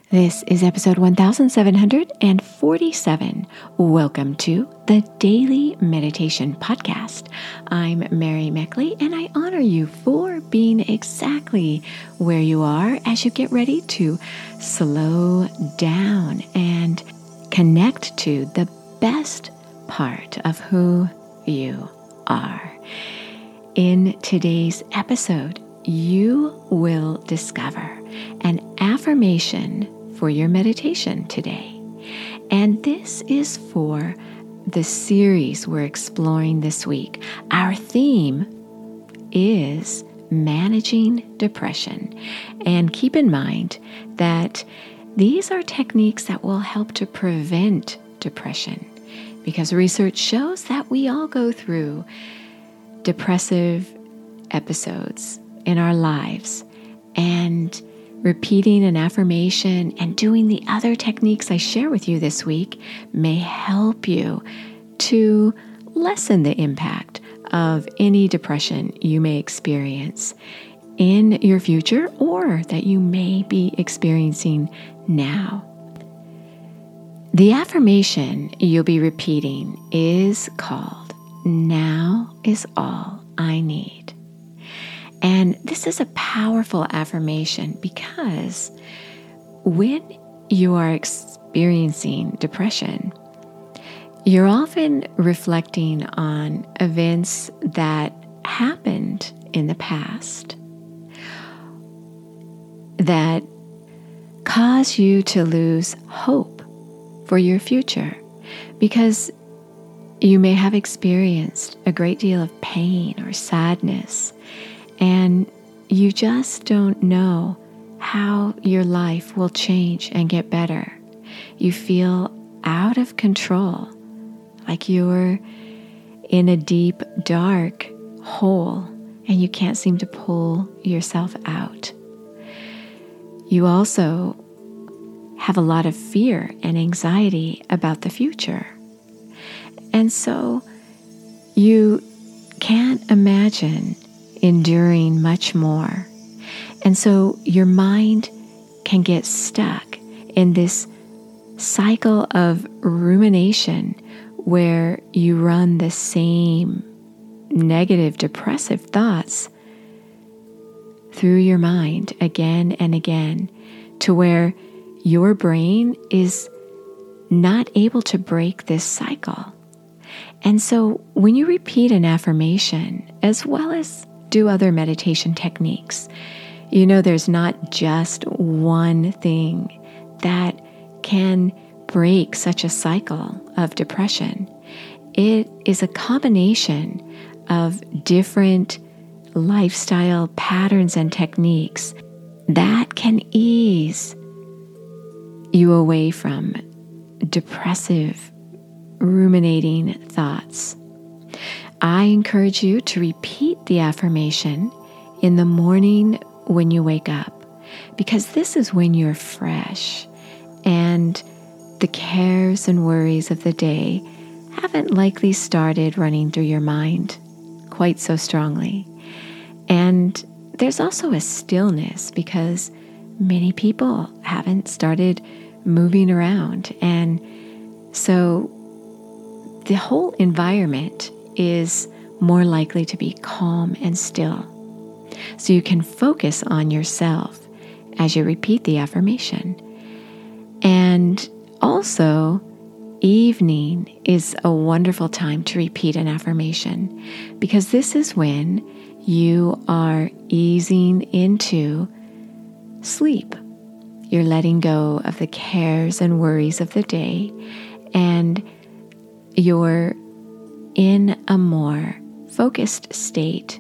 This is episode 1747. Welcome to the Daily Meditation Podcast. I'm Mary Meckley, and I honor you for being exactly where you are as you get ready to slow down and connect to the best part of who you are. In today's episode, you will discover an affirmation for your meditation today. And this is for the series we're exploring this week. Our theme is managing depression. And keep in mind that these are techniques that will help to prevent depression, because research shows that we all go through depressive episodes in our lives, and repeating an affirmation and doing the other techniques I share with you this week may help you to lessen the impact of any depression you may experience in your future or that you may be experiencing now. The affirmation you'll be repeating is called "Now is all I need." And this is a powerful affirmation because when you are experiencing depression, you're often reflecting on events that happened in the past that cause you to lose hope for your future, because you may have experienced a great deal of pain or sadness, and you just don't know how your life will change and get better. You feel out of control, like you're in a deep, dark hole and you can't seem to pull yourself out. You also have a lot of fear and anxiety about the future. And so you can't imagine enduring much more. And so your mind can get stuck in this cycle of rumination where you run the same negative, depressive thoughts through your mind again and again, to where your brain is not able to break this cycle. And so when you repeat an affirmation, as well as do other meditation techniques, you know there's not just one thing that can break such a cycle of depression. It is a combination of different lifestyle patterns and techniques that can ease you away from depressive, ruminating thoughts. I encourage you to repeat the affirmation in the morning when you wake up, because this is when you're fresh and the cares and worries of the day haven't likely started running through your mind quite so strongly. And there's also a stillness because many people haven't started moving around. And so the whole environment is more likely to be calm and still. So you can focus on yourself as you repeat the affirmation. And also, evening is a wonderful time to repeat an affirmation, because this is when you are easing into sleep. You're letting go of the cares and worries of the day, and you're in a more focused state.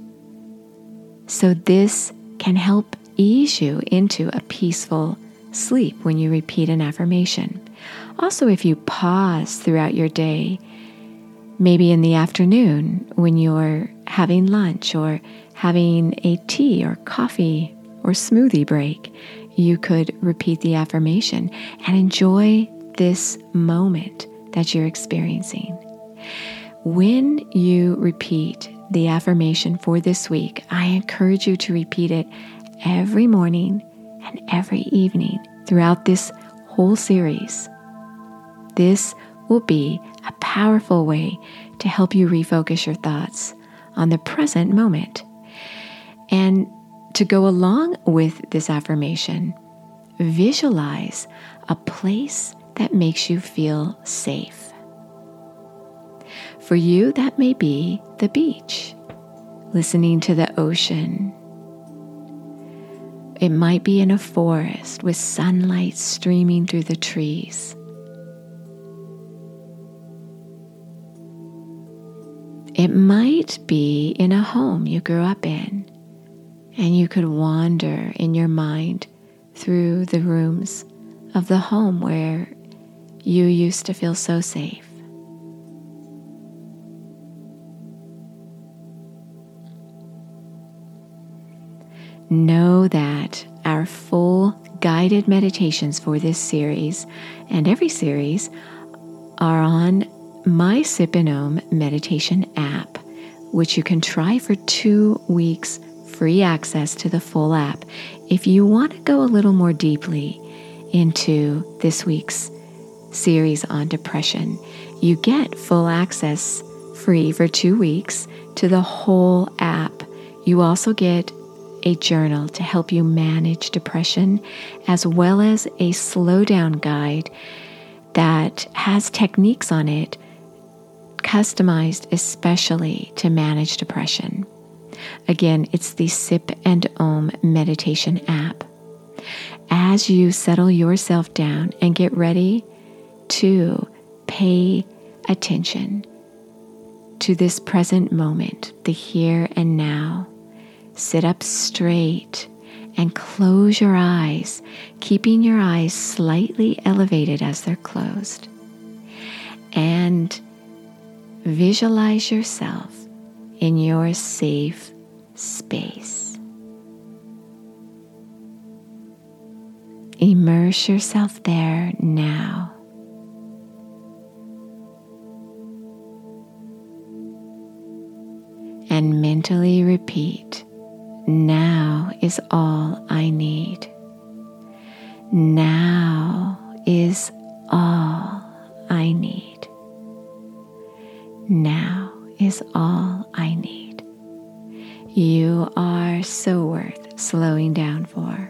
So this can help ease you into a peaceful sleep when you repeat an affirmation. Also, if you pause throughout your day, maybe in the afternoon when you're having lunch or having a tea or coffee or smoothie break, you could repeat the affirmation and enjoy this moment that you're experiencing. When you repeat the affirmation for this week, I encourage you to repeat it every morning and every evening throughout this whole series. This will be a powerful way to help you refocus your thoughts on the present moment. And to go along with this affirmation, visualize a place that makes you feel safe. For you, that may be the beach, listening to the ocean. It might be in a forest with sunlight streaming through the trees. It might be in a home you grew up in, and you could wander in your mind through the rooms of the home where you used to feel so safe. Know that our full guided meditations for this series and every series are on my Sip and Om meditation app, which you can try for 2 weeks, free access to the full app. If you want to go a little more deeply into this week's series on depression, you get full access free for 2 weeks to the whole app. You also get a journal to help you manage depression, as well as a slowdown guide that has techniques on it customized especially to manage depression. Again, it's the Sip and Om meditation app. As you settle yourself down and get ready to pay attention to this present moment, the here and now, sit up straight and close your eyes, keeping your eyes slightly elevated as they're closed. And visualize yourself in your safe space. Immerse yourself there now. And mentally repeat, now is all I need. Now is all I need. Now is all I need. You are so worth slowing down for.